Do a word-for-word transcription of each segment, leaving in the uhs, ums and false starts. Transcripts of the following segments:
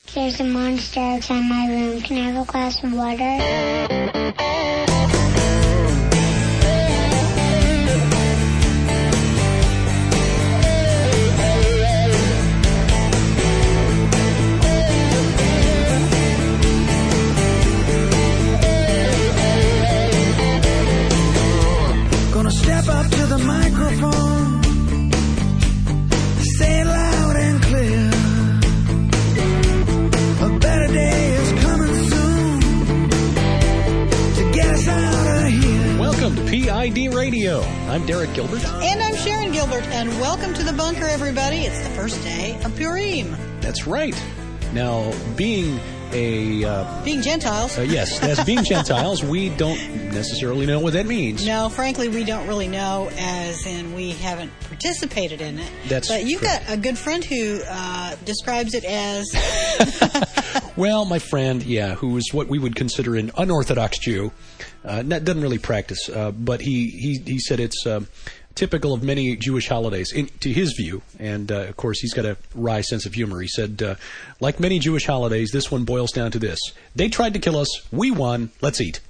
There's a monster outside my room. Can I have a glass of water? Gonna step up to the microphone, say it loud and clear. A better day is coming soon to get us out of here. Welcome to P I D Radio. I'm Derek Gilbert. And I'm Sharon Gilbert. And welcome to the bunker, everybody. It's the first day of Purim. That's right. Now, being a... Uh, being Gentiles. Uh, yes, as being Gentiles, we don't necessarily know what that means. No, frankly, we don't really know, as in we haven't participated in it. That's But you've correct. got a good friend who uh, describes it as... Well, my friend, yeah, who is what we would consider an unorthodox Jew, uh, not, doesn't really practice, uh, but he, he, he said it's... Uh, typical of many Jewish holidays, in, to his view, and uh, of course he's got a wry sense of humor. He said, uh, like many Jewish holidays, this one boils down to this. They tried to kill us, we won, let's eat.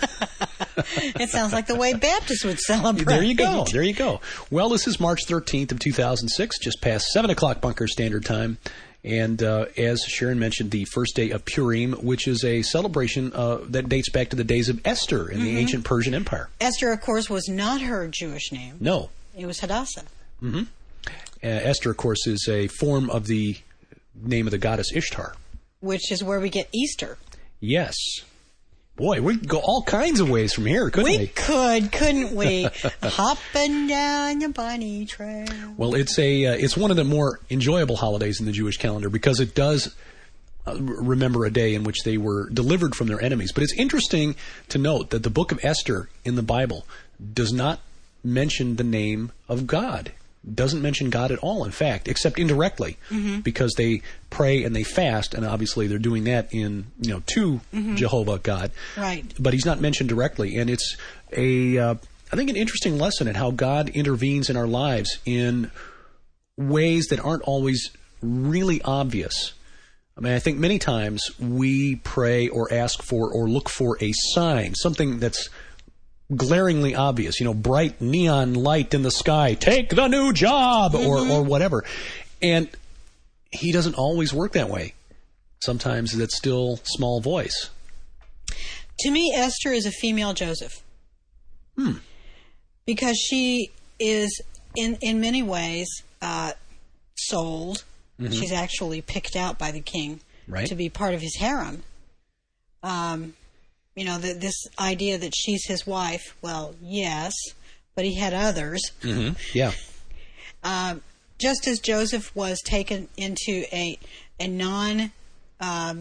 It sounds like the way Baptists would celebrate. There you go, there you go. Well, this is March thirteenth of two thousand six, just past seven o'clock Bunker Standard Time. And uh, as Sharon mentioned, the first day of Purim, which is a celebration uh, that dates back to the days of Esther in mm-hmm. the ancient Persian Empire. Esther, of course, was not her Jewish name. No. It was Hadassah. Mm-hmm. Uh, Esther, of course, is a form of the name of the goddess Ishtar. Which is where we get Easter. Yes. Boy, we could go all kinds of ways from here, couldn't we? We could, couldn't we? Hopping down the bunny trail. Well, it's a uh, it's one of the more enjoyable holidays in the Jewish calendar because it does uh, remember a day in which they were delivered from their enemies. But it's interesting to note that the book of Esther in the Bible does not mention the name of God. Doesn't mention God at all, in fact, except indirectly, mm-hmm. because they pray and they fast, and obviously they're doing that in, you know, to mm-hmm. Jehovah God. Right. But he's not mentioned directly, and it's a, uh, I think, an interesting lesson in how God intervenes in our lives in ways that aren't always really obvious. I mean, I think many times we pray or ask for or look for a sign, something that's glaringly obvious, you know, bright neon light in the sky, take the new job, mm-hmm. or, or whatever. And he doesn't always work that way. Sometimes it's still small voice. To me, Esther is a female Joseph. Hmm. Because she is, in, in many ways, uh, sold. Mm-hmm. She's actually picked out by the king right. to be part of his harem. Um... You know, the, this idea that she's his wife, well, yes, but he had others. Mm-hmm. Yeah. Um, just as Joseph was taken into a a non, um,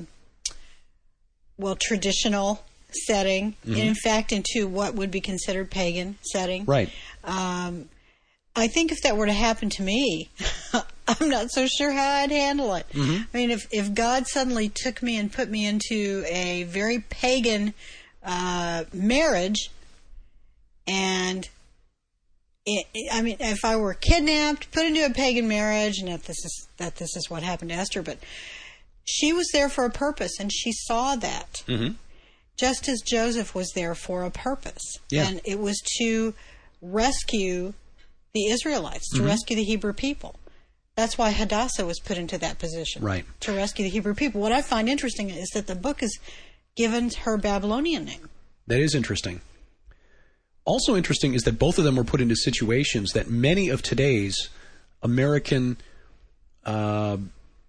well, traditional setting, mm-hmm. and in fact, into what would be considered pagan setting. Right. Um, I think if that were to happen to me, I'm not so sure how I'd handle it. Mm-hmm. I mean, if, if God suddenly took me and put me into a very pagan uh, marriage, and it, it, I mean, if I were kidnapped, put into a pagan marriage, and that this is that this is what happened to Esther, but she was there for a purpose, and she saw that. Mm-hmm. Just as Joseph was there for a purpose, yeah. and it was to rescue the Israelites, to mm-hmm. rescue the Hebrew people. That's why Hadassah was put into that position, right. to rescue the Hebrew people. What I find interesting is that the book is given her Babylonian name. That is interesting. Also interesting is that both of them were put into situations that many of today's American uh,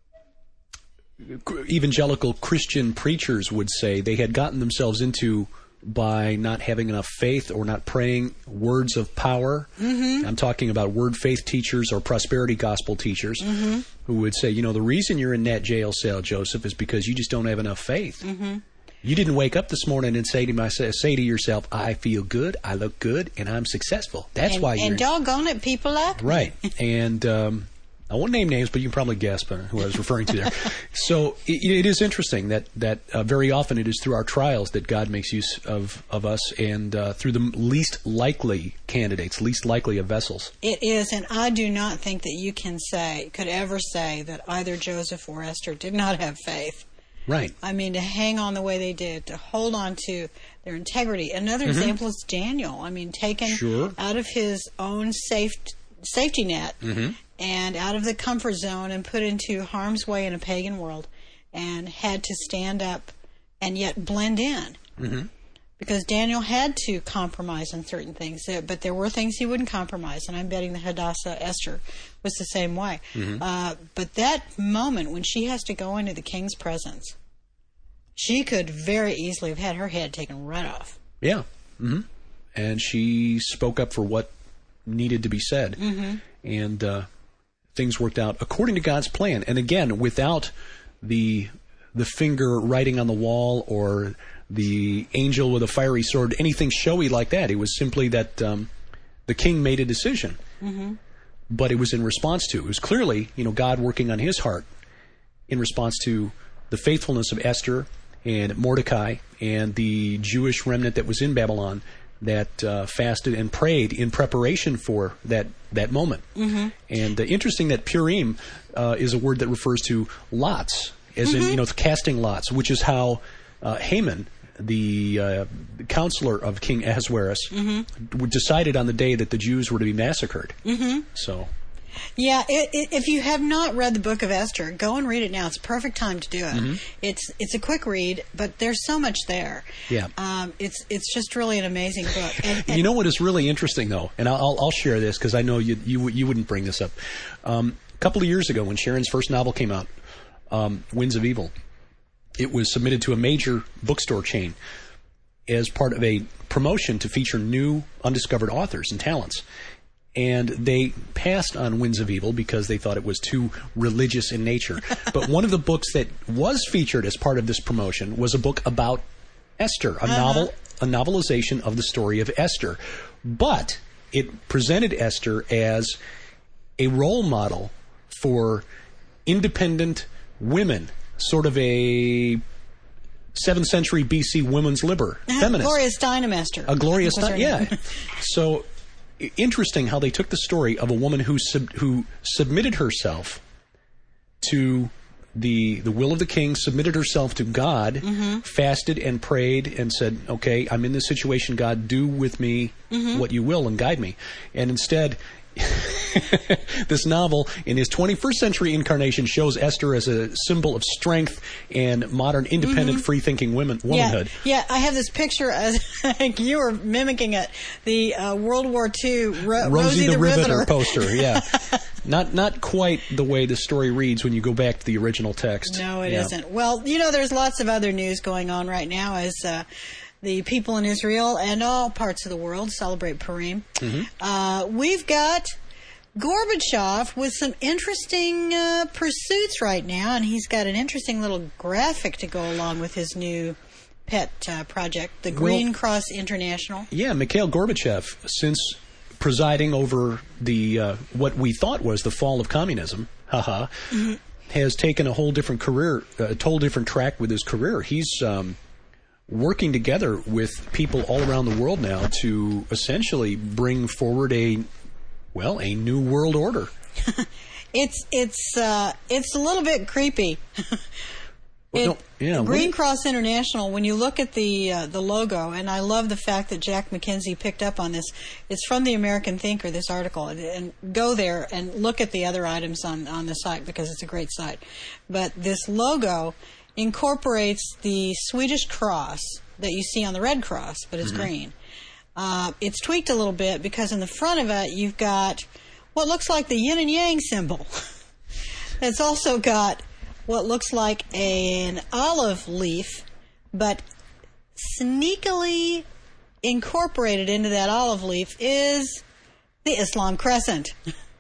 evangelical Christian preachers would say they had gotten themselves into by not having enough faith or not praying words of power. Mm-hmm. I'm talking about word faith teachers or prosperity gospel teachers mm-hmm. who would say, you know, the reason you're in that jail cell, Joseph, is because you just don't have enough faith. Mm-hmm. You didn't wake up this morning and say to myself, say to yourself, I feel good, I look good, and I'm successful. That's and, why you're... And doggone it, people like Right. And, um, I won't name names, but you can probably guess who I was referring to there. So it, it is interesting that that uh, very often it is through our trials that God makes use of, of us, and uh, through the least likely candidates, least likely of vessels. It is, and I do not think that you can say, could ever say, that either Joseph or Esther did not have faith. Right. I mean, to hang on the way they did, to hold on to their integrity. Another Mm-hmm. example is Daniel. I mean, taken Sure. out of his own safe, safety net Mm-hmm. and out of the comfort zone and put into harm's way in a pagan world, and had to stand up and yet blend in. Mm-hmm. Because Daniel had to compromise on certain things, uh, but there were things he wouldn't compromise, and I'm betting the Hadassah Esther was the same way. Mm-hmm. Uh, but that moment when she has to go into the king's presence, she could very easily have had her head taken right off. Yeah. Mm-hmm. And she spoke up for what needed to be said. Mm-hmm. And uh, things worked out according to God's plan. And again, without the the finger writing on the wall or the angel with a fiery sword, anything showy like that. It was simply that um, the king made a decision. Mm-hmm. But it was in response to, it was clearly, you know, God working on his heart in response to the faithfulness of Esther and Mordecai and the Jewish remnant that was in Babylon that uh, fasted and prayed in preparation for that that moment. Mm-hmm. And uh, interesting that Purim uh, is a word that refers to lots, as Mm-hmm. in, you know, casting lots, which is how uh, Haman, the uh, counselor of King Ahasuerus, Mm-hmm. decided on the day that the Jews were to be massacred. Mm-hmm. So, Yeah, it, it, if you have not read the book of Esther, go and read it now. It's a perfect time to do it. Mm-hmm. It's it's a quick read, but there's so much there. Yeah. um, it's it's just really an amazing book. And, and you know what is really interesting, though, and I'll I'll share this because I know you you you wouldn't bring this up. Um, a couple of years ago, when Sharon's first novel came out, um, Winds of Evil, it was submitted to a major bookstore chain as part of a promotion to feature new undiscovered authors and talents. And they passed on Winds of Evil because they thought it was too religious in nature. But one of the books that was featured as part of this promotion was a book about Esther, a Uh-huh. novel, a novelization of the story of Esther. But it presented Esther as a role model for independent women, sort of a seventh century B C women's liber, feminist. Gloria Steinem Esther. A Gloria I think was her Steinem, yeah. name. So i- interesting how they took the story of a woman who sub- who submitted herself to the the will of the king, submitted herself to God, Mm-hmm. fasted and prayed, and said, "Okay, I'm in this situation. God, do with me Mm-hmm. what you will and guide me." And instead, this novel, in his twenty-first century incarnation, shows Esther as a symbol of strength and modern, independent, free-thinking women, womanhood. Mm-hmm. Yeah, yeah, I have this picture, as you were mimicking it, the uh, World War Two Ro- Rosie, the, Riveter, Riveter. poster, yeah. not not quite the way the story reads when you go back to the original text. No, it Yeah. not Well, you know, there's lots of other news going on right now as uh, the people in Israel and all parts of the world celebrate Purim. Mm-hmm. Uh, we've got Gorbachev with some interesting uh, pursuits right now, and he's got an interesting little graphic to go along with his new pet uh, project, the Green Well- Cross International. Yeah, Mikhail Gorbachev, since presiding over the uh, what we thought was the fall of communism, haha, Mm-hmm. has taken a whole different career, a whole different track with his career. He's um, working together with people all around the world now to essentially bring forward a, well, a new world order. It's it's uh, it's a little bit creepy. Well, It- no, yeah, Green what- Cross International, when you look at the uh, the logo, and I love the fact that Jack McKenzie picked up on this. It's from the American Thinker, this article, and, and go there and look at the other items on, on the site because it's a great site. But this logo incorporates the Swedish cross that you see on the Red Cross, but it's green. Uh, it's tweaked a little bit because in the front of it you've got what looks like the yin and yang symbol. It's also got what looks like an olive leaf, but sneakily incorporated into that olive leaf is the Islam crescent.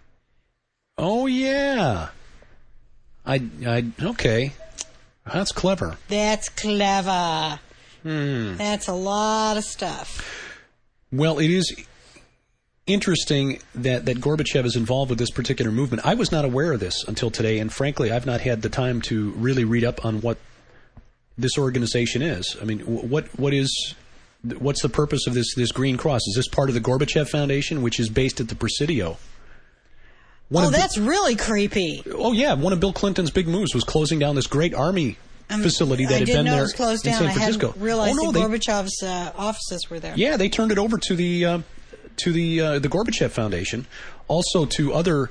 Oh, yeah. I, I, okay. That's clever. That's clever. Hmm. That's a lot of stuff. Well, it is interesting that, that Gorbachev is involved with this particular movement. I was not aware of this until today, and frankly, I've not had the time to really read up on what this organization is. I mean, what what is what's the purpose of this this Green Cross? Is this part of the Gorbachev Foundation, which is based at the Presidio? One oh, of that's the, really creepy. Oh yeah, one of Bill Clinton's big moves was closing down this great army um, facility that I had didn't been know there it was closed in down. San Francisco. I hadn't realized oh, no, that they, Gorbachev's uh, offices were there. Yeah, they turned it over to the uh, to the uh, the Gorbachev Foundation, also to other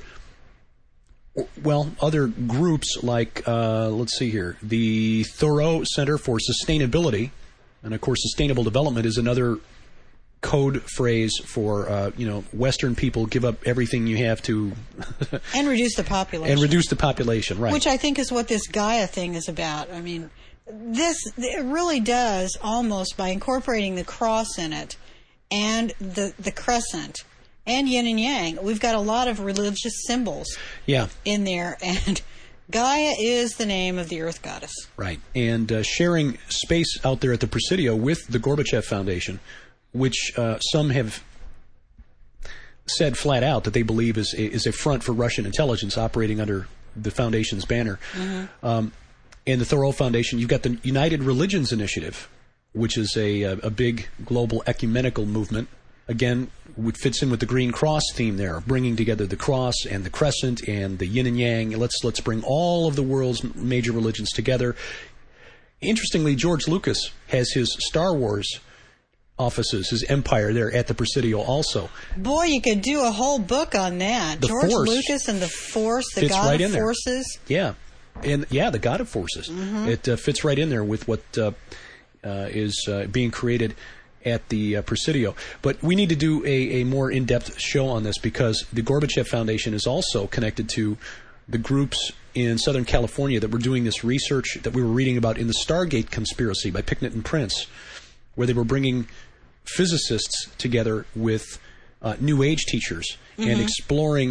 well other groups like uh, let's see here, the Thoreau Center for Sustainability, and of course, sustainable development is another code phrase for uh, you know Western people give up everything you have to and reduce the population and reduce the population, right? Which I think is what this Gaia thing is about. I mean, this it really does almost by incorporating the cross in it and the the crescent and yin and yang. We've got a lot of religious symbols, yeah, in there, and Gaia is the name of the Earth Goddess, right? And uh, sharing space out there at the Presidio with the Gorbachev Foundation, which uh, some have said flat out that they believe is is a front for Russian intelligence operating under the Foundation's banner. Mm-hmm. Um, and the Thoreau Foundation, you've got the United Religions Initiative, which is a, a, a big global ecumenical movement. Again, it fits in with the Green Cross theme there, bringing together the cross and the crescent and the yin and yang. Let's let's bring all of the world's major religions together. Interestingly, George Lucas has his Star Wars offices, his empire there at the Presidio also. Boy, you could do a whole book on that. The George Force Lucas and the Force, the fits God right of in there. Forces. Yeah. And yeah, the God of Forces. Mm-hmm. It uh, fits right in there with what uh, uh, is uh, being created at the uh, Presidio. But we need to do a, a more in-depth show on this because the Gorbachev Foundation is also connected to the groups in Southern California that were doing this research that we were reading about in the Stargate Conspiracy by Picknett and Prince, where they were bringing physicists together with uh, New Age teachers mm-hmm. and exploring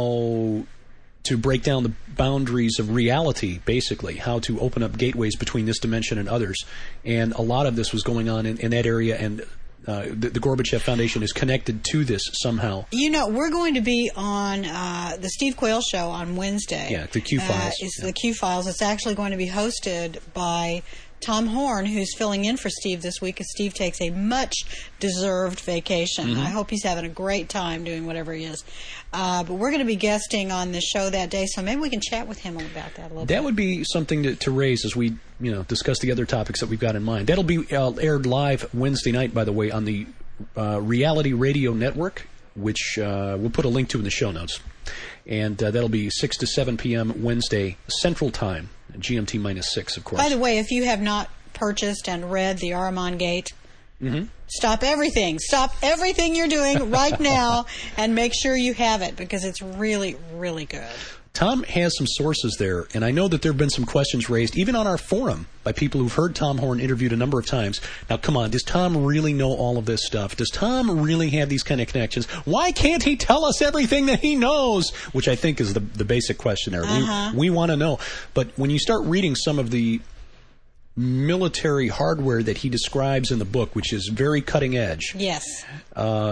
how to break down the boundaries of reality, basically, how to open up gateways between this dimension and others. And a lot of this was going on in, in that area, and uh, the, the Gorbachev Foundation is connected to this somehow. You know, we're going to be on uh, the Steve Quayle Show on Wednesday. Yeah, the Q-Files. Uh, it's yeah. the Q-Files. It's actually going to be hosted by Tom Horn, who's filling in for Steve this week, as Steve takes a much-deserved vacation. Mm-hmm. I hope he's having a great time doing whatever he is. Uh, but we're going to be guesting on the show that day, so maybe we can chat with him about that a little that bit. That would be something to, to raise as we, you know, discuss the other topics that we've got in mind. That'll be uh, aired live Wednesday night, by the way, on the uh, Reality Radio Network, which uh, we'll put a link to in the show notes. And uh, that'll be six to seven p.m. Wednesday Central Time, G M T minus six, of course. By the way, if you have not purchased and read The Ahriman Gate, mm-hmm. stop everything. Stop everything you're doing right now and make sure you have it because it's really, really good. Tom has some sources there, and I know that there have been some questions raised, even on our forum, by people who've heard Tom Horn interviewed a number of times. Now, come on, does Tom really know all of this stuff? Does Tom really have these kind of connections? Why can't he tell us everything that he knows? Which I think is the, the basic question there. Uh-huh. We, we want to know. But when you start reading some of the military hardware that he describes in the book, which is very cutting edge. Yes. Uh,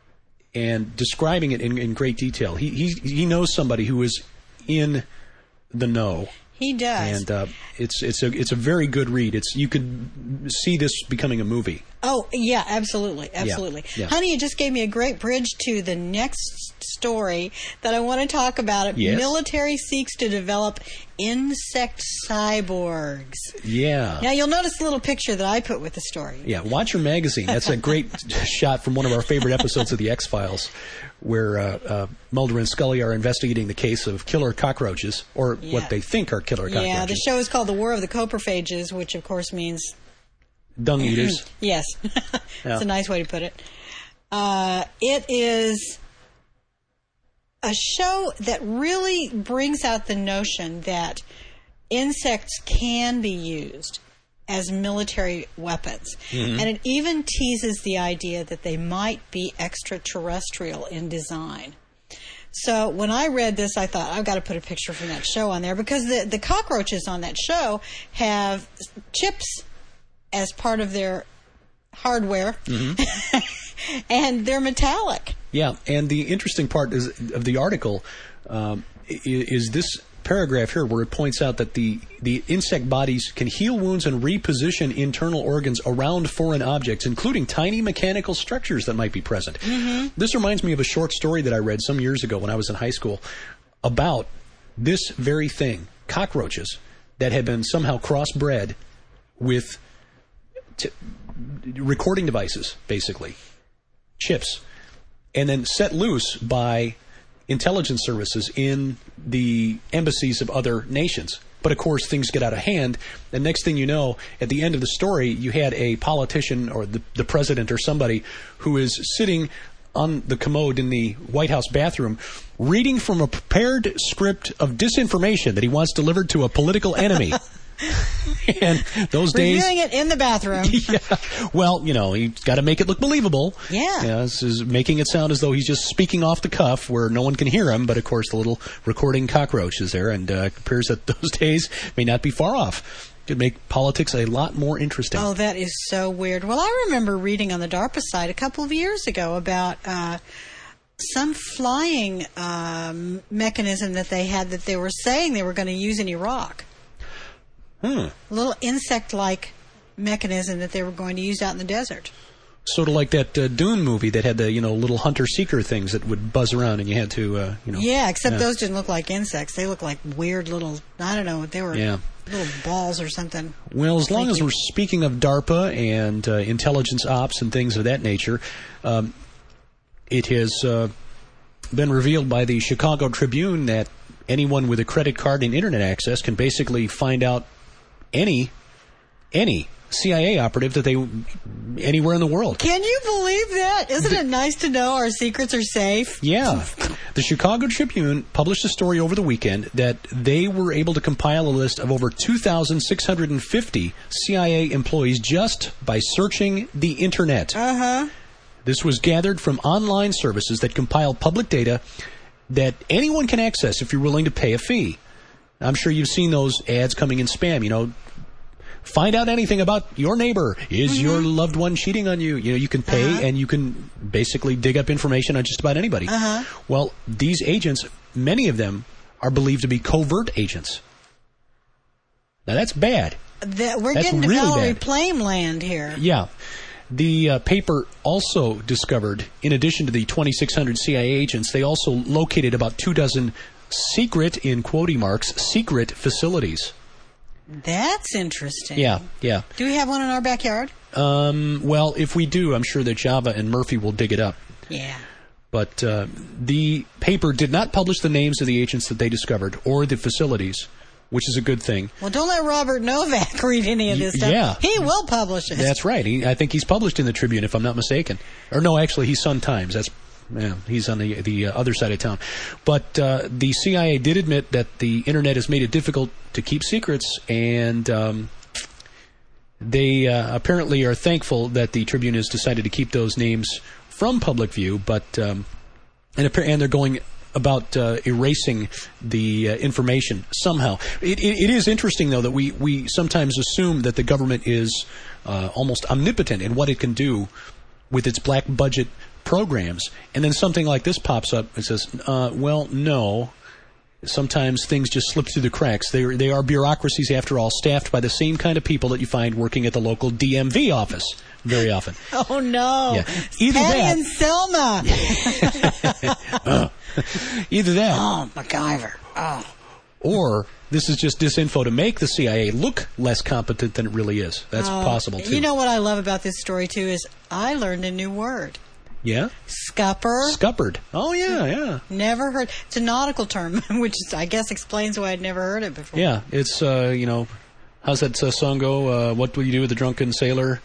and describing it in, in great detail. He, he he knows somebody who is in the know. He does. And uh, it's it's a it's a very good read. It's you could see this becoming a movie. Oh, yeah, absolutely. Absolutely. Yeah, yeah. Honey, you just gave me a great bridge to the next story that I want to talk about. Yes. Military seeks to develop insect cyborgs. Yeah. Now, you'll notice the little picture that I put with the story. Yeah, Watcher Magazine. That's a great shot from one of our favorite episodes of The X-Files, where uh, uh, Mulder and Scully are investigating the case of killer cockroaches, or Yeah. what they think are killer cockroaches. Yeah, the show is called The War of the Coprophages, which, of course, means dung eaters. Yes. Yeah. That's a nice way to put it. Uh, it is a show that really brings out the notion that insects can be used as military weapons. Mm-hmm. And it even teases the idea that they might be extraterrestrial in design. So when I read this, I thought, I've got to put a picture from that show on there because the, the cockroaches on that show have chips as part of their hardware, mm-hmm. and they're metallic. Yeah, and the interesting part is of the article um, is, is this paragraph here where it points out that the, the insect bodies can heal wounds and reposition internal organs around foreign objects, including tiny mechanical structures that might be present. Mm-hmm. This reminds me of a short story that I read some years ago when I was in high school about this very thing, cockroaches that had been somehow crossbred with t- recording devices, basically, chips, and then set loose by intelligence services in the embassies of other nations. But of course, things get out of hand, and next thing you know, at the end of the story, you had a politician or the, the president or somebody who is sitting on the commode in the White House bathroom reading from a prepared script of disinformation that he wants delivered to a political enemy. And those days, reviewing it in the bathroom. Yeah, well, you know, he's got to make it look believable. Yeah, yeah, this is making it sound as though he's just speaking off the cuff, where no one can hear him. But of course, the little recording cockroach is there, and uh, it appears that those days may not be far off. Could make politics a lot more interesting. Oh, that is so weird. Well, I remember reading on the DARPA site a couple of years ago about uh, some flying um, mechanism that they had that they were saying they were going to use in Iraq. Hmm. A little insect-like mechanism that they were going to use out in the desert. Sort of like that uh, Dune movie that had the, you know, little hunter-seeker things that would buzz around and you had to, uh, you know. Yeah, except yeah. those didn't look like insects. They looked like weird little, I don't know, they were yeah. little balls or something. Well, as long Thank as you. we're speaking of DARPA and uh, intelligence ops and things of that nature, um, it has uh, been revealed by the Chicago Tribune that anyone with a credit card and internet access can basically find out any, any C I A operative that they anywhere in the world. Can you believe that? Isn't it nice to know our secrets are safe? Yeah. The Chicago Tribune published a story over the weekend that they were able to compile a list of over two thousand six hundred fifty C I A employees just by searching the internet. Uh-huh. This was gathered from online services that compile public data that anyone can access if you're willing to pay a fee. I'm sure you've seen those ads coming in spam, you know, find out anything about your neighbor. Is mm-hmm. your loved one cheating on you? You know, you can pay uh-huh. and you can basically dig up information on just about anybody. Uh-huh. Well, these agents, many of them are believed to be covert agents. Now, that's bad. That, we're that's getting to really Valerie bad. Plame land here. Yeah. The uh, paper also discovered, in addition to the twenty-six hundred C I A agents, they also located about two dozen secret, in quoting marks, secret facilities. That's interesting. Yeah, yeah. Do we have one in our backyard? Um, well, if we do, I'm sure that Java and Murphy will dig it up. Yeah. But uh, the paper did not publish the names of the agents that they discovered or the facilities, which is a good thing. Well, don't let Robert Novak read any of this stuff. Yeah. He will publish it. That's right. He, I think he's published in the Tribune, if I'm not mistaken. Or no, actually, he's Sun Times. That's yeah, he's on the the uh, other side of town. But uh, the C I A did admit that the internet has made it difficult to keep secrets, and um, they uh, apparently are thankful that the Tribune has decided to keep those names from public view. But um, and and they're going about uh, erasing the uh, information somehow. It, it, it is interesting, though, that we, we sometimes assume that the government is uh, almost omnipotent in what it can do with its black budget programs. And then something like this pops up and says, uh, well, no. Sometimes things just slip through the cracks. They are, they are bureaucracies, after all, staffed by the same kind of people that you find working at the local D M V office very often. Oh, no. Yeah. Either Patty that, and Selma. uh, either that. Oh, MacGyver. Oh. Or this is just disinfo to make the C I A look less competent than it really is. That's Oh, possible, too. You know what I love about this story, too, is I learned a new word. Yeah? Scupper. Scuppered. Oh, yeah, yeah. Never heard. It's a nautical term, which is, I guess explains why I'd never heard it before. Yeah, it's, uh, you know, how's that uh, song go? Uh, what will you do with a drunken sailor?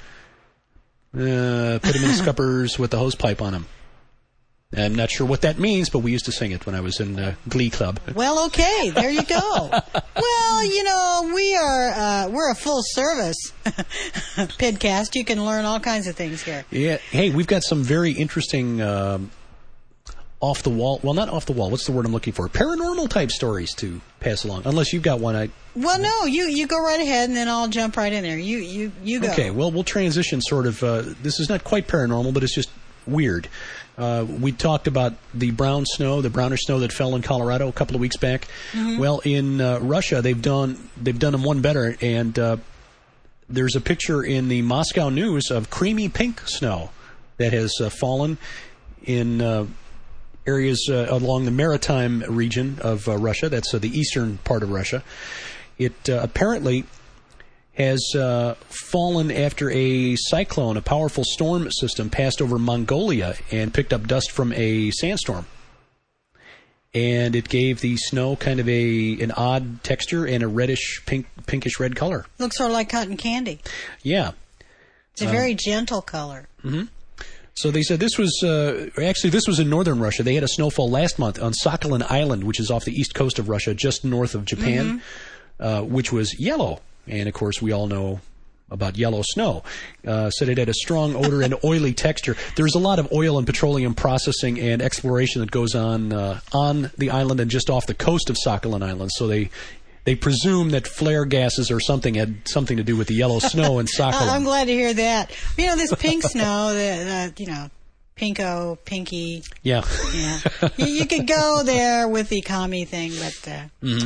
Uh, put him in scuppers with the hose pipe on him. I'm not sure what that means, but we used to sing it when I was in uh, Glee Club. Well, okay, there you go. Well, you know, we are uh, we're a full service podcast. You can learn all kinds of things here. Yeah. Hey, we've got some very interesting um, off the wall. Well, not off the wall. What's the word I'm looking for? Paranormal type stories to pass along. Unless you've got one. I. Well, no, you you go right ahead, and then I'll jump right in there. You you you go. Okay. Well, we'll transition sort of. Uh, this is not quite paranormal, but it's just weird. Uh, we talked about the brown snow, the brownish snow that fell in Colorado a couple of weeks back. Mm-hmm. Well, in uh, Russia, they've done they've done them one better, and uh, there's a picture in the Moscow News of creamy pink snow that has uh, fallen in uh, areas uh, along the maritime region of uh, Russia. That's uh, the eastern part of Russia. It uh, apparently has uh, fallen after a cyclone, a powerful storm system, passed over Mongolia and picked up dust from a sandstorm. And it gave the snow kind of a an odd texture and a reddish, pink, pinkish red color. Looks sort of like cotton candy. Yeah. It's a uh, very gentle color. Mm-hmm. So they said this was, uh, actually this was in northern Russia. They had a snowfall last month on Sakhalin Island, which is off the east coast of Russia, just north of Japan, mm-hmm. uh, which was yellow. And, of course, we all know about yellow snow. Uh, said it had a strong odor and oily texture. There's a lot of oil and petroleum processing and exploration that goes on uh, on the island and just off the coast of Sakhalin Island. So they they presume that flare gases or something had something to do with the yellow snow in Sakhalin. I'm glad to hear that. You know, this pink snow, the, the you know, pinko, pinky. Yeah. Yeah. you, you could go there with the commie thing, but... Uh, mm-hmm.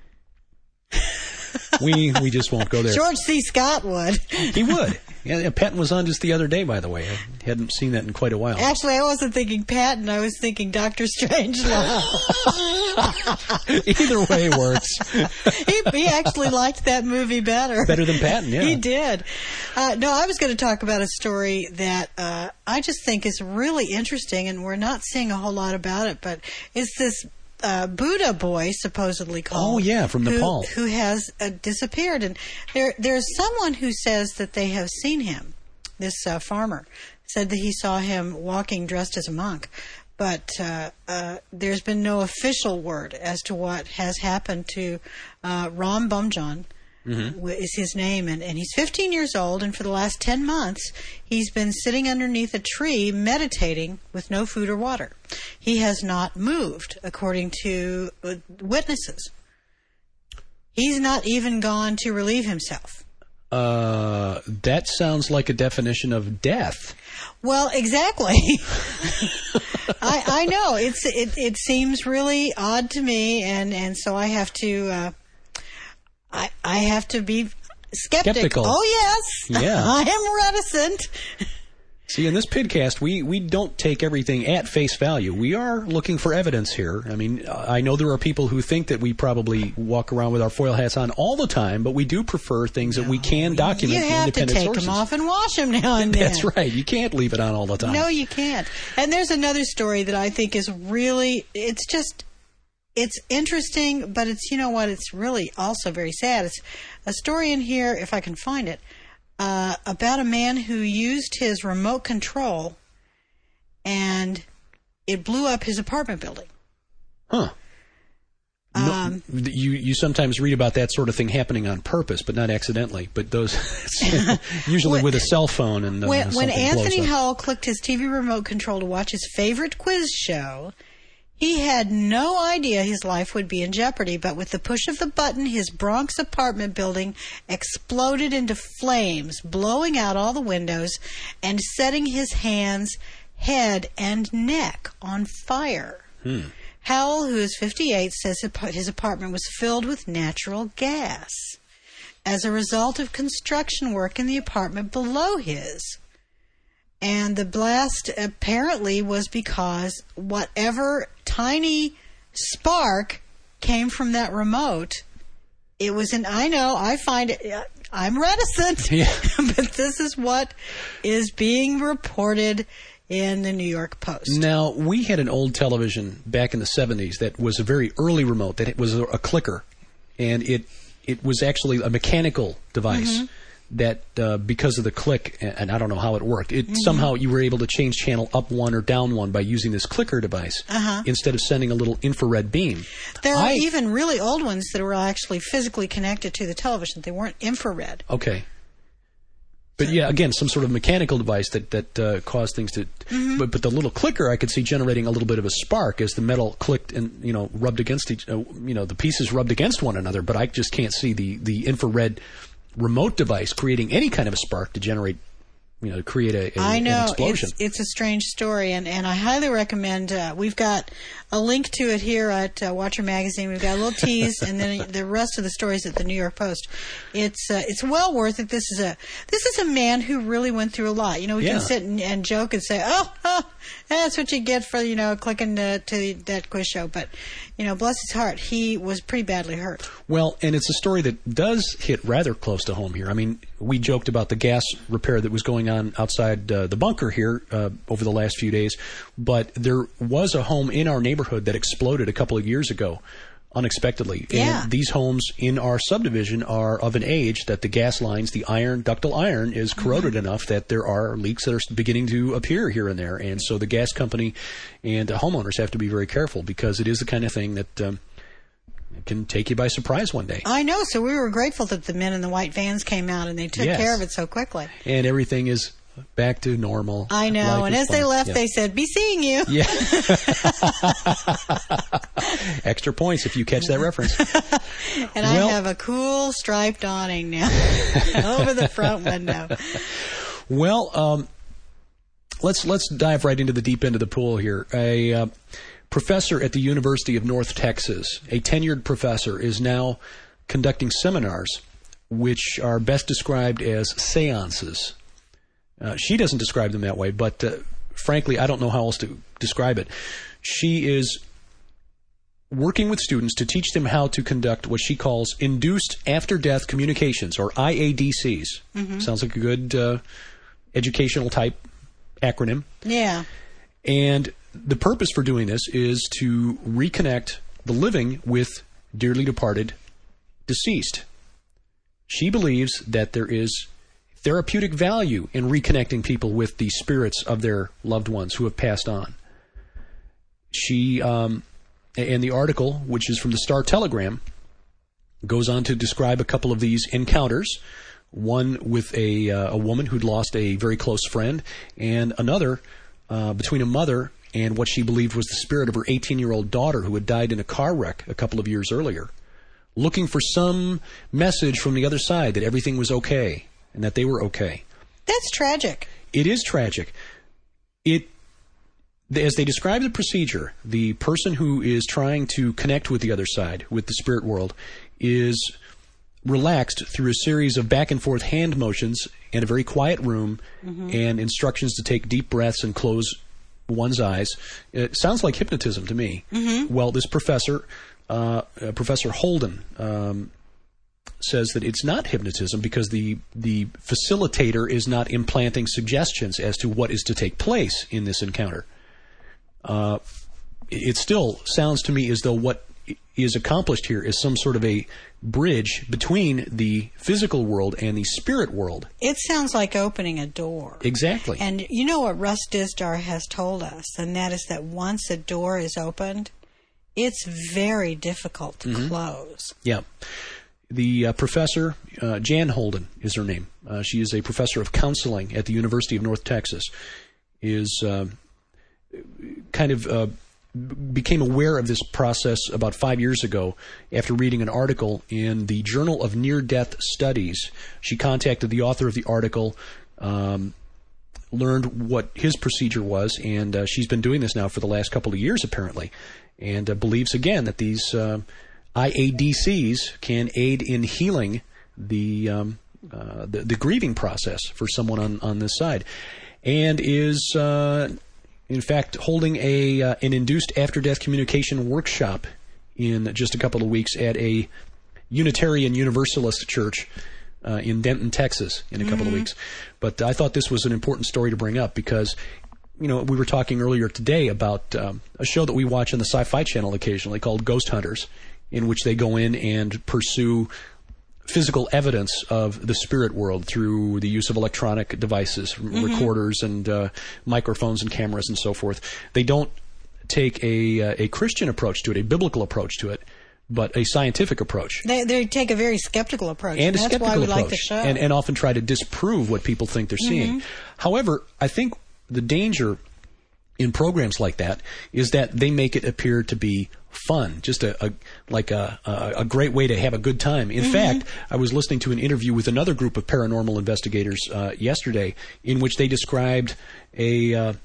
We we just won't go there. George C. Scott would. He would. Yeah, Patton was on just the other day, by the way. I hadn't seen that in quite a while. Actually, I wasn't thinking Patton. I was thinking Doctor Strangelove. Either way works. he, he actually liked that movie better. Better than Patton, yeah. He did. Uh, no, I was going to talk about a story that uh, I just think is really interesting, and we're not seeing a whole lot about it, but it's this... Uh, Buddha boy, supposedly called. Oh, yeah, from Nepal. Who, who has uh, disappeared. And there, there's someone who says that they have seen him. This uh, farmer said that he saw him walking dressed as a monk. But uh, uh, there's been no official word as to what has happened to uh, Ram Bumjan. Mm-hmm. Is his name, and, and he's fifteen years old, and for the last ten months, he's been sitting underneath a tree meditating with no food or water. He has not moved, according to uh, witnesses. He's not even gone to relieve himself. Uh, that sounds like a definition of death. Well, exactly. I, I know. It's it, it seems really odd to me, and, and so I have to... Uh, I, I have to be skeptic. Skeptical. Oh, yes. Yeah. I am reticent. See, in this podcast, we, we don't take everything at face value. We are looking for evidence here. I mean, I know there are people who think that we probably walk around with our foil hats on all the time, but we do prefer things no, that we can document you have independent to take sources. them off and wash them now and then. That's right. You can't leave it on all the time. No, you can't. And there's another story that I think is really, it's just... It's interesting, but it's, you know what, it's really also very sad. It's a story in here, if I can find it, uh, about a man who used his remote control and it blew up his apartment building. Huh. Um, no, you you sometimes read about that sort of thing happening on purpose, but not accidentally. But those usually when, with a cell phone and uh, when, when Anthony blows up. Hull clicked his T V remote control to watch his favorite quiz show, he had no idea his life would be in jeopardy, but with the push of the button, his Bronx apartment building exploded into flames, blowing out all the windows and setting his hands, head, and neck on fire. Hmm. Howell, who is fifty-eight, says his apartment was filled with natural gas as a result of construction work in the apartment below his. And the blast apparently was because whatever tiny spark came from that remote, it was an, I know, I find it, I'm reticent, yeah. but this is what is being reported in the New York Post. Now, we had an old television back in the seventies that was a very early remote, that it was a, a clicker, and it it was actually a mechanical device. Mm-hmm. That uh, because of the click, and I don't know how it worked, it mm-hmm. somehow you were able to change channel up one or down one by using this clicker device uh-huh. instead of sending a little infrared beam. There I, are even really old ones that were actually physically connected to the television. They weren't infrared. Okay. But yeah, again, some sort of mechanical device that that uh, caused things to. Mm-hmm. But but the little clicker, I could see generating a little bit of a spark as the metal clicked and you know rubbed against each. Uh, you know the pieces rubbed against one another. But I just can't see the the infrared remote device creating any kind of a spark to generate you know, create a, a I know an explosion. it's it's a strange story, and, and I highly recommend. Uh, we've got a link to it here at uh, Watcher Magazine. We've got a little tease, and then the rest of the stories at the New York Post. It's uh, it's well worth it. This is a this is a man who really went through a lot. You know, we Yeah. can sit and, and joke and say, oh, oh, that's what you get for you know clicking to, to that quiz show. But you know, bless his heart, he was pretty badly hurt. Well, and it's a story that does hit rather close to home here. I mean, we joked about the gas repair that was going on outside uh, the bunker here uh, over the last few days, but there was a home in our neighborhood that exploded a couple of years ago unexpectedly. Yeah. And these homes in our subdivision are of an age that the gas lines, the iron, ductile iron, is corroded mm-hmm. enough that there are leaks that are beginning to appear here and there. And so the gas company and uh, homeowners have to be very careful, because it is the kind of thing that um, can take you by surprise one day. I know, so we were grateful that the men in the white vans came out and they took Yes. care of it so quickly. And everything is back to normal. I know, Life and is as they fine. left, Yeah. they said, "Be seeing you." Yeah. Extra points if you catch that reference. And Well- I have a cool striped awning now over the front window. Well, um, let's let's dive right into the deep end of the pool here. A uh, professor at the University of North Texas, a tenured professor, is now conducting seminars which are best described as seances. Uh, she doesn't describe them that way, but uh, frankly, I don't know how else to describe it. She is working with students to teach them how to conduct what she calls induced after-death communications, or I A D Cs. Mm-hmm. Sounds like a good uh, educational type acronym. Yeah. And the purpose for doing this is to reconnect the living with dearly departed deceased. She believes that there is therapeutic value in reconnecting people with the spirits of their loved ones who have passed on. She, um, and the article, which is from the Star Telegram, goes on to describe a couple of these encounters. One with a, uh, a woman who'd lost a very close friend, and another uh, between a mother and what she believed was the spirit of her eighteen-year-old daughter who had died in a car wreck a couple of years earlier, looking for some message from the other side that everything was okay and that they were okay. That's tragic. It is tragic. It, as they describe the procedure, the person who is trying to connect with the other side, with the spirit world, is relaxed through a series of back and forth hand motions in a very quiet room, mm-hmm. and instructions to take deep breaths and close one's eyes. It sounds like hypnotism to me. Mm-hmm. Well, this professor, uh, uh, Professor Holden, um, says that it's not hypnotism because the the facilitator is not implanting suggestions as to what is to take place in this encounter. Uh, it still sounds to me as though what is accomplished here is some sort of a bridge between the physical world and the spirit world. It sounds like opening a door. Exactly. And you know what Russ Dizdar has told us, and that is that once a door is opened, it's very difficult to mm-hmm. close. Yeah. The uh, professor, uh, Jan Holden is her name. Uh, she is a professor of counseling at the University of North Texas, is uh, kind of uh, became aware of this process about five years ago after reading an article in the Journal of Near-Death Studies. She contacted the author of the article, um, learned what his procedure was, and uh, she's been doing this now for the last couple of years, apparently, and uh, believes, again, that these uh, I A D Cs can aid in healing the, um, uh, the the grieving process for someone on, on this side, and is uh, in fact holding a uh, an induced after-death communication workshop in just a couple of weeks at a Unitarian Universalist church uh, in Denton, Texas, in a couple mm-hmm. of weeks. But I thought this was an important story to bring up because, you know, we were talking earlier today about um, a show that we watch on the Sci-Fi Channel occasionally called Ghost Hunters, in which they go in and pursue physical evidence of the spirit world through the use of electronic devices, mm-hmm. recorders and uh, microphones and cameras and so forth. They don't take a uh, a Christian approach to it, a biblical approach to it, but a scientific approach. They they take a very skeptical approach. And, and a that's skeptical why we approach. like the show. And, and often try to disprove what people think they're seeing. Mm-hmm. However, I think the danger in programs like that is that they make it appear to be fun, just a, a like a, a a great way to have a good time. In mm-hmm. fact, I was listening to an interview with another group of paranormal investigators uh, yesterday, in which they described a uh,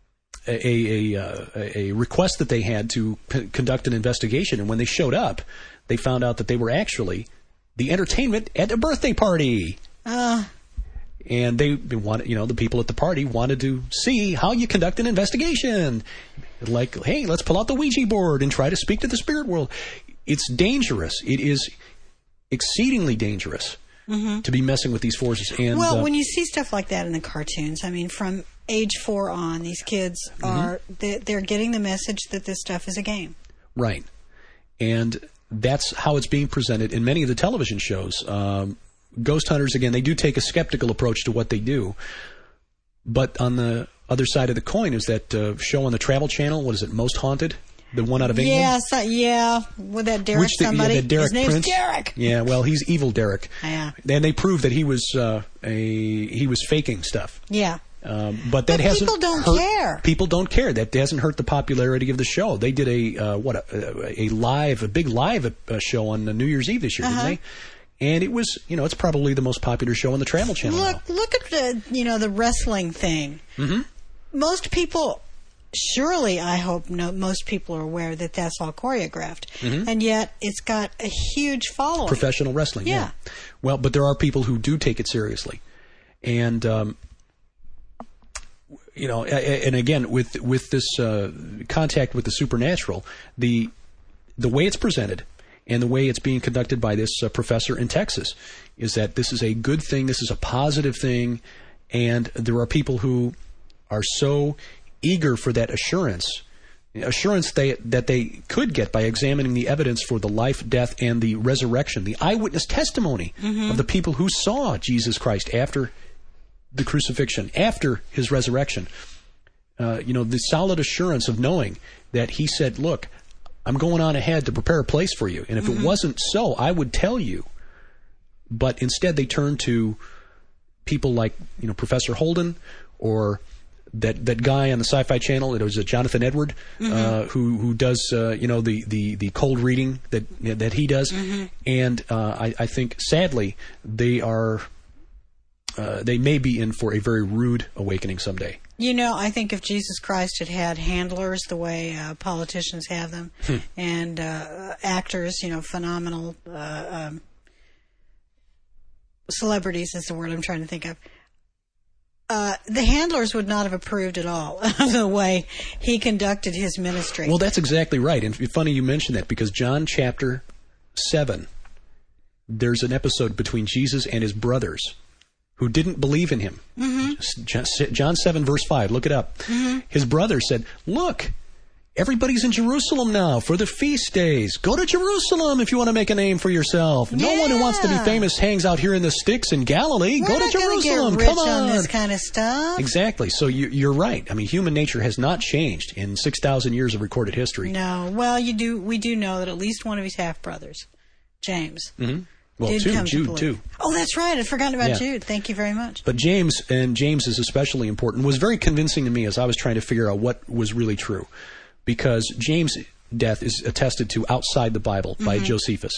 a, a a a request that they had to c- conduct an investigation, and when they showed up, they found out that they were actually the entertainment at a birthday party. Uh. And they wanted, you know, the people at the party wanted to see how you conduct an investigation. Like, hey, let's pull out the Ouija board and try to speak to the spirit world. It's dangerous. It is exceedingly dangerous mm-hmm. to be messing with these forces. And well, uh, when you see stuff like that in the cartoons, I mean, from age four on, these kids are mm-hmm. they, they're getting the message that this stuff is a game. Right. And that's how it's being presented in many of the television shows. Um, Ghost hunters, again, they do take a skeptical approach to what they do. But on the other side of the coin is that uh, show on the Travel Channel, what is it, Most Haunted? The one out of England? Yeah, so, yeah, with that Derek Which the, somebody. Yeah, that Derek His name's Prince. Derek. Yeah, well, he's evil Derek. Yeah. And they proved that he was uh, a he was faking stuff. Yeah. Um, but that but hasn't people don't hurt, care. People don't care. That hasn't hurt the popularity of the show. They did a uh, what a, a live, a big live uh, show on New Year's Eve this year, uh-huh. didn't they? And it was, you know, it's probably the most popular show on the Travel Channel. Look, now. look at the, you know, the wrestling thing. Mm-hmm. Most people, surely, I hope, no, most people are aware that that's all choreographed, mm-hmm. and yet it's got a huge following. Professional wrestling, yeah. yeah. Well, but there are people who do take it seriously, and um, you know, and again, with with this uh, contact with the supernatural, the the way it's presented. And the way it's being conducted by this uh, professor in Texas is that this is a good thing, this is a positive thing, and there are people who are so eager for that assurance, assurance they, that they could get by examining the evidence for the life, death, and the resurrection, the eyewitness testimony mm-hmm. of the people who saw Jesus Christ after the crucifixion, after his resurrection. Uh, you know, the solid assurance of knowing that he said, look, I'm going on ahead to prepare a place for you. And if mm-hmm. it wasn't so, I would tell you. But instead they turn to people like, you know, Professor Holden or that, that guy on the Sci-Fi Channel. It was a Jonathan Edward mm-hmm. uh, who who does, uh, you know, the, the, the cold reading that that he does. Mm-hmm. And uh, I, I think, sadly, they are uh, they may be in for a very rude awakening someday. You know, I think if Jesus Christ had had handlers the way uh, politicians have them, hmm. and uh, actors, you know, phenomenal uh, um, celebrities is the word I'm trying to think of, uh, the handlers would not have approved at all of the way he conducted his ministry. Well, that's exactly right. And it's funny you mention that because John chapter seven, there's an episode between Jesus and his brothers who didn't believe in him. Mm-hmm. John seven, verse five, look it up. Mm-hmm. His brother said, look, everybody's in Jerusalem now for the feast days. Go to Jerusalem if you want to make a name for yourself. Yeah. No one who wants to be famous hangs out here in the sticks in Galilee. We're Go not to Jerusalem. Get rich Come on. on this kind of stuff. Exactly. So you, you're right. I mean, human nature has not changed in six thousand years of recorded history. No. Well, you do. We do know that at least one of his half-brothers, James, mm-hmm. Well, did two, come Jude, to too. Oh, that's right. I'd forgotten about yeah. Jude. Thank you very much. But James, and James is especially important, was very convincing to me as I was trying to figure out what was really true. Because James' death is attested to outside the Bible by mm-hmm. Josephus.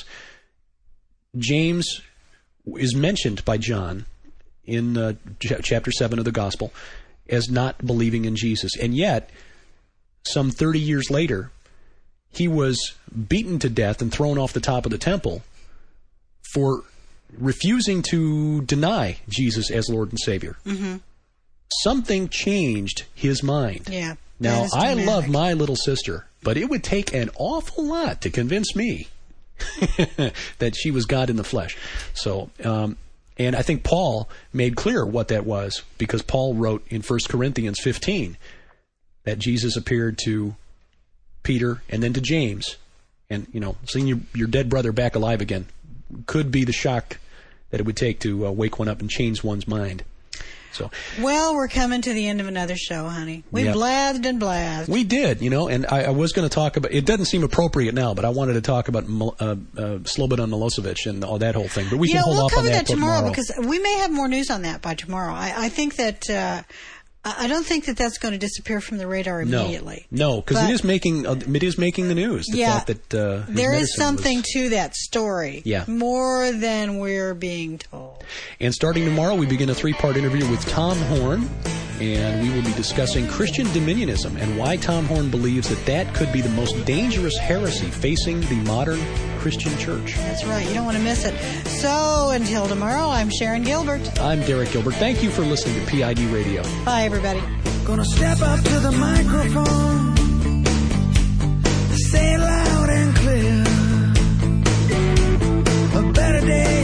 James is mentioned by John in uh, ch- chapter seven of the Gospel as not believing in Jesus. And yet, some thirty years later, he was beaten to death and thrown off the top of the temple for refusing to deny Jesus as Lord and Savior. Mm-hmm. Something changed his mind. Yeah. Now, I love my little sister, but it would take an awful lot to convince me that she was God in the flesh. So, um, and I think Paul made clear what that was, because Paul wrote in First Corinthians fifteen that Jesus appeared to Peter and then to James. And, you know, seeing your, your dead brother back alive again could be the shock that it would take to uh, wake one up and change one's mind. So, well, we're coming to the end of another show, honey. We yep. blathed and blathed. We did, you know, and I, I was going to talk about, it doesn't seem appropriate now, but I wanted to talk about uh, uh, Slobodan Milosevic and all that whole thing. But we yeah, can hold we'll off on cover that, that tomorrow, tomorrow because we may have more news on that by tomorrow. I, I think that uh, I I don't think that that's going to disappear from the radar No, immediately. no, because But- it is making uh, it is making the news. The Yeah. fact that uh, his There is medicine something was- to that story. Yeah. More than we're being told. And starting tomorrow, we begin a three-part interview with Tom Horn, and we will be discussing Christian dominionism and why Tom Horn believes that that could be the most dangerous heresy facing the modern Christian church. That's right. You don't want to miss it. So until tomorrow, I'm Sharon Gilbert. I'm Derek Gilbert. Thank you for listening to P I D Radio. Bye, everybody. Gonna step up to the microphone, say it loud and clear. A better day